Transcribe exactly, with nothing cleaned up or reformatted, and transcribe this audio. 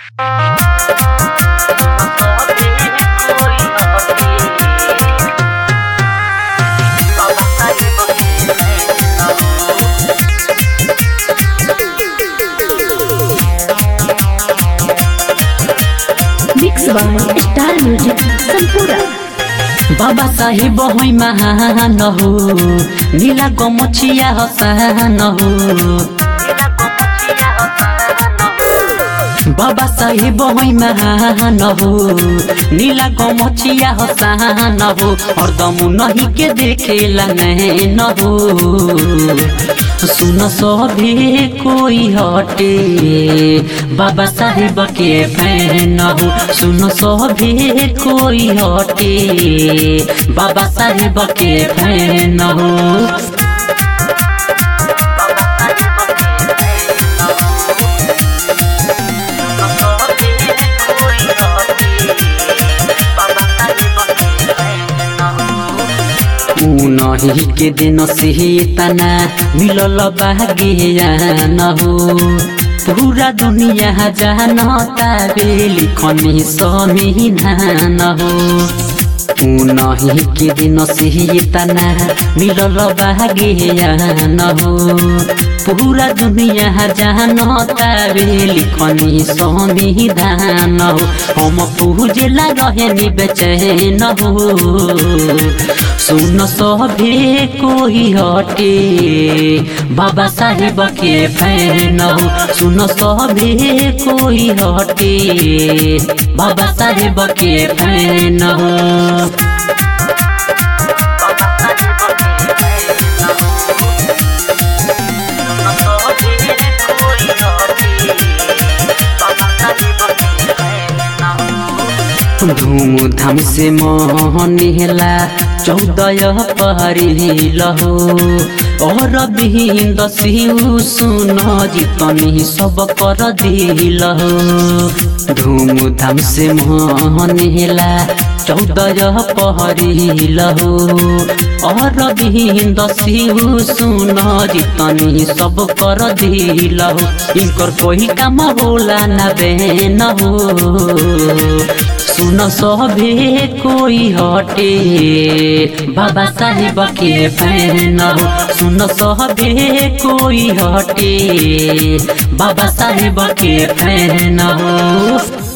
Star music संपूर्ण बाबा साहिब होई महान हो नीला गमछिया हसान हो बाबा साहिब होई महान हो नीला गमछिया हसान हो हरदम नहीं के देखेला नैन हो सुन सभी कोई हटे बाबा साहिब के फैन हो सुन सभी कोई हटे बाबा साहिब के फैन हो नहीं के दिन से तना मिलल भाग्यान हो पूरा दुनिया जानता बे लिखनी संविधान हो नहीं के दिन से तना मिलल भाग्यान हो पूरा दुनिया जानता बे लिखनी संविधान हो हम पूजला रहे बेचैन हो सुन सभी कोई हटे बाबा साहिब के फैन हो सुन सभी कोई हटे बाबा साहिब के फैन हो धूमधाम से मनेला चौदह परिल हो और बिंद शिव सुन जितनी सब कर दिल हो धूमधाम से मनेला चौदह परिल हो और बिंद शिव सुन जितनी सब कर दिल हो इनकर कोई काम होला ना बेन हो सुन सभी कोई हटे बाबा साहिब के फैन हो सुन सभी कोई हटे बाबा साहिब के फैन हो।